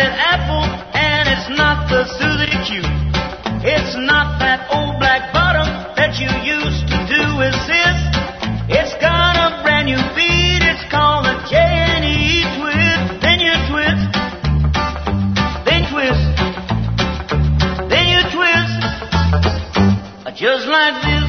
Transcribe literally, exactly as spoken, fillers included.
red apple, and it's not the Suzy Q. It's not that old black bottom that you used to do assist. It's got a brand new beat, it's called a J and E twist. Then you twist, then twist, then you twist, just like this.